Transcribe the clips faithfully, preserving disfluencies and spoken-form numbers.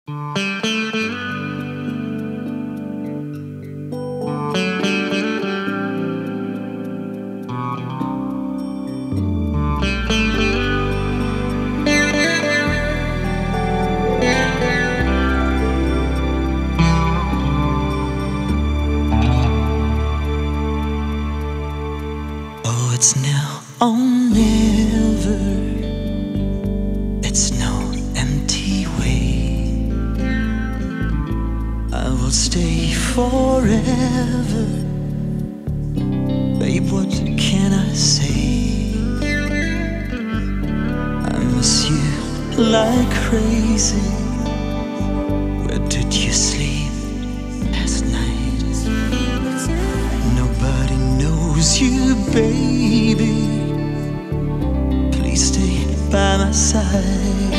Oh, it's now or never. It's no empty way. I will stay forever. Babe, what can I say? I miss you like crazy. Where did you sleep last night? Nobody knows you, baby. Please stay by my side.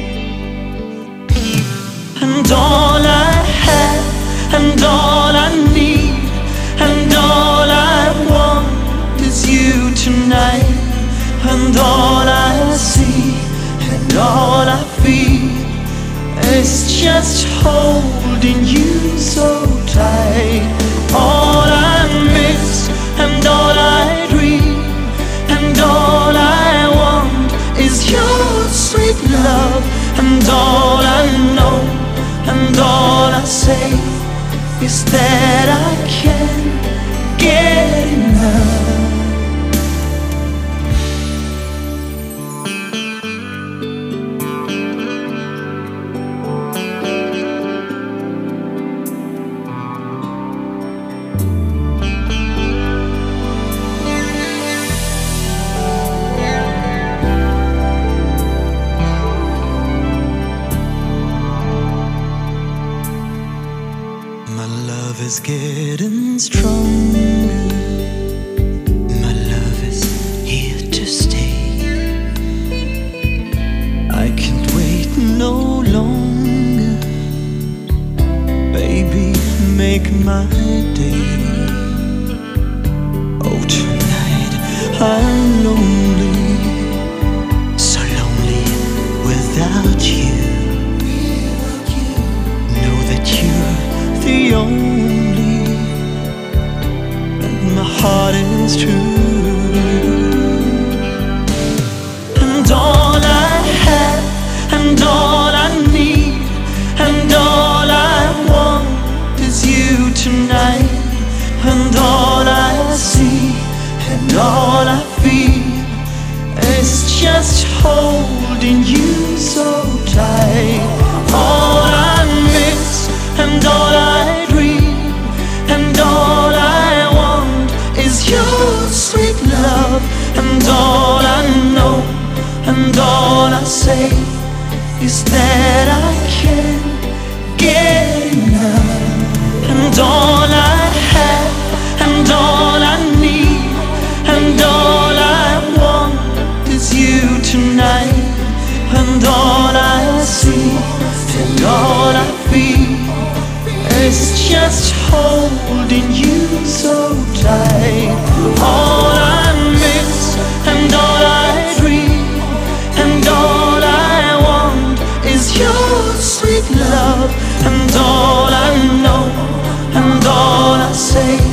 And all I have, and all I need, and all I want is you tonight. And all I see, and all I feel is just holding you so tight. All I miss, and all I dream, and all I want is your sweet love. And all I know, and all I say is that I can't get enough. My love is getting stronger. My love is here to stay. I can't wait no longer. Baby, make my day. Oh, tonight I'm lonely, so lonely without you. Know that you're the only, and my heart is true. And all I have, and all I need, and all I want is you tonight. And all I see, and all I feel is just holding you so tight. All I miss, and all I dream, and all I want is your sweet love. And all I know, and all I say is that I can't get enough. And all I have, and all I need, and all I want is you tonight. And all I see, and all I feel is just holding you so tight. All I miss, and all I dream, and all I want is your sweet love. And all I know, and all I say